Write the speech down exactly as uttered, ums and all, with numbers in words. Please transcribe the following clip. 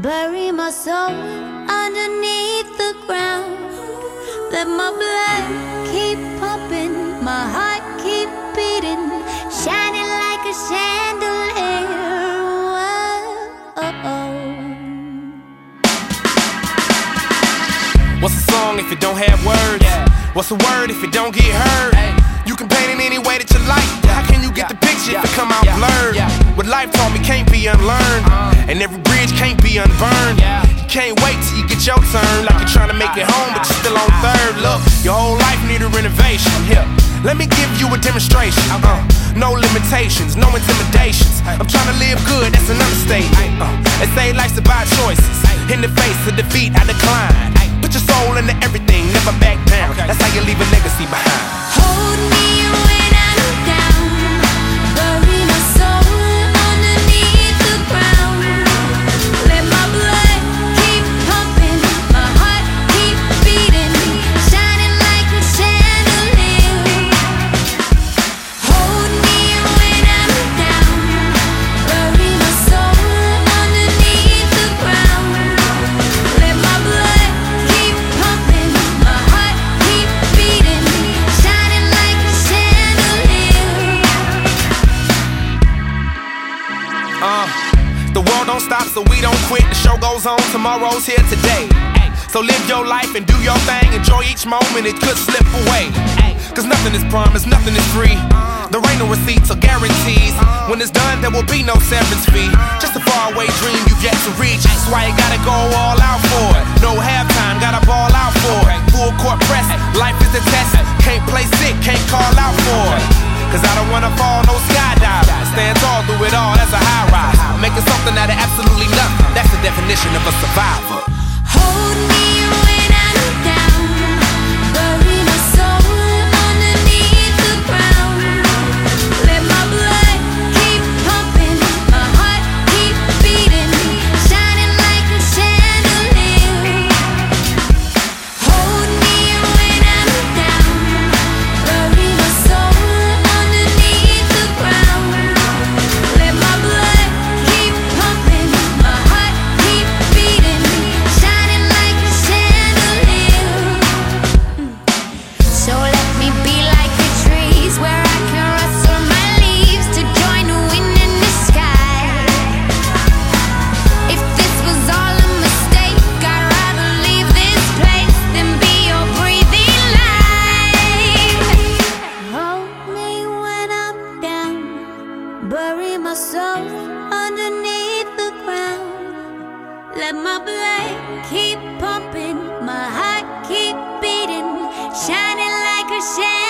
Bury my soul underneath the ground. Let my blood keep pumping, my heart keep beating, shining like a chandelier. Whoa. What's a song if it don't have words? Yeah. What's a word if it don't get heard? Hey. You can paint it any way that you like. How can you get the picture if it come out blurred? What life taught me can't be unlearned, and every bridge can't be unburned. You can't wait till you get your turn, like you're trying to make it home, but you're still on third. Look, your whole life need a renovation. Here, let me give you a demonstration. Uh, no limitations, no intimidations. I'm trying to live good, that's an understatement. Uh, they say life's about choices. In the face of defeat, I decline. Put your soul into everything, never back down. That's how you leave a legacy behind. Hold me when I'm down. Bury my soul underneath the ground. Let my blood keep pumping, my heart keep beating, shining like a chandelier. Hold me when I'm down. Bury my soul underneath the ground. Let my blood keep pumping, my heart keep beating, shining like a chandelier. Uh, the world don't stop, so we don't quit. The show goes on, tomorrow's here today. So live your life and do your thing. Enjoy each moment, it could slip away. Cause nothing is promised, nothing is free. There ain't no receipts or guarantees. When it's done, there will be no severance fee. Just a faraway dream you've yet to reach. That's why you gotta go all out for it. No halftime, gotta ball out for it. Full court press, life is a test. Can't play sick, can't call out for it. Cause I don't wanna fall, no skydive. Stand tall through it all, that's a high rise. Making something out of absolutely nothing, that's the definition of a survivor. Hold me when I'm down. Bury my soul underneath the ground. Let my blood keep pumping, my heart keep beating, shining like a chandelier. Hold me when I'm down. Bury my soul underneath the ground. Let my blood keep pumping, my heart keep beating, shining like a chandelier. So let me be like the trees, where I can rustle my leaves to join the wind in the sky. If this was all a mistake, I'd rather leave this place than be your breathing life. Hold me when I'm down. Bury my soul underneath the ground. Let my blood keep pumping, my heart keep beating, shining like a chandelier.